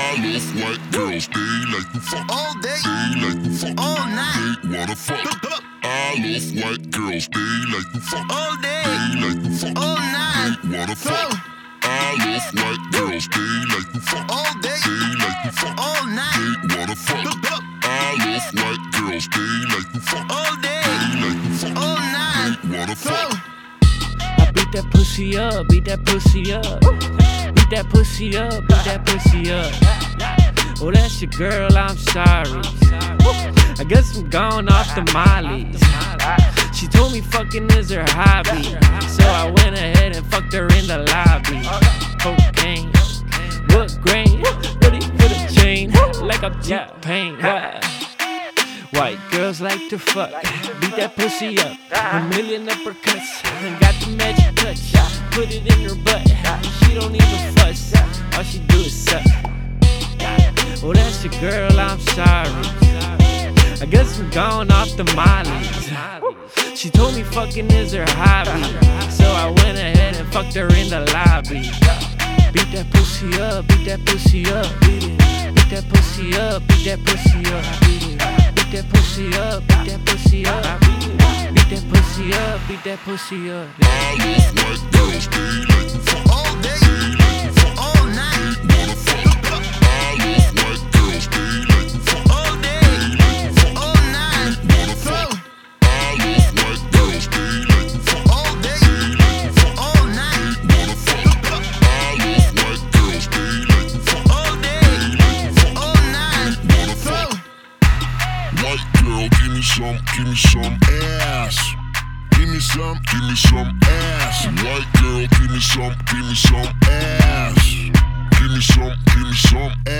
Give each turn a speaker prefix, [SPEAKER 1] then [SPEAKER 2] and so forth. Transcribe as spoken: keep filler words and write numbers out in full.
[SPEAKER 1] I love white girls, they like to fuck
[SPEAKER 2] all day,
[SPEAKER 1] they like to fuck
[SPEAKER 2] all night.
[SPEAKER 1] They wanna fuck. I love white girls, they like to fuck
[SPEAKER 2] all day,
[SPEAKER 1] they like to fuck
[SPEAKER 2] all night.
[SPEAKER 1] They wanna fuck. I love white girls, they like to fuck
[SPEAKER 2] all day,
[SPEAKER 1] they like to fuck
[SPEAKER 2] all night.
[SPEAKER 1] They wanna fuck. I love white girls, they like to fuck
[SPEAKER 2] all day,
[SPEAKER 1] they like to fuck
[SPEAKER 2] all night.
[SPEAKER 1] They wanna fuck.
[SPEAKER 3] I beat that pussy up, beat that pussy up. Beat that pussy up, beat that pussy up. Oh, that's your girl, I'm sorry. I guess I'm gone off the mollies. She told me fucking is her hobby, so I went ahead and fucked her in the lobby. Cocaine, wood grain, ready for the chain, like I'm T-Pain. White girls like to fuck, beat that pussy up, a million uppercuts, got the magic touch, put it in her butt, she don't even fuss, all she do is suck. Oh, that's your girl, I'm sorry, I guess I'm gone off the mollies. She told me fucking is her hobby, so I went ahead and fucked her in the lobby. Beat that pussy up, beat that pussy up, beat it. Beat that pussy up, beat that pussy up, beat it. Beat that pussy up, beat that pussy up, beat it. Beat that pussy up, beat that pussy up.
[SPEAKER 1] I love white girls, they like to fuck
[SPEAKER 2] all day,
[SPEAKER 1] they like to fuck
[SPEAKER 2] all night.
[SPEAKER 1] They wanna fuck. I love white girls, they like to fuck
[SPEAKER 2] all day,
[SPEAKER 1] they like to fuck
[SPEAKER 2] all night.
[SPEAKER 1] They wanna fuck. I love white girls, they like to fuck
[SPEAKER 2] all day,
[SPEAKER 1] they like to fuck
[SPEAKER 2] all night.
[SPEAKER 1] They wanna fuck. I love white girls, they like to fuck
[SPEAKER 2] all day,
[SPEAKER 1] they like to fuck
[SPEAKER 2] all night.
[SPEAKER 1] They wanna fuck. White girl, give me some, give me some ass. Give me some, give me some ass. White girl, give me some, give me some ass. Give me some, give me some ass.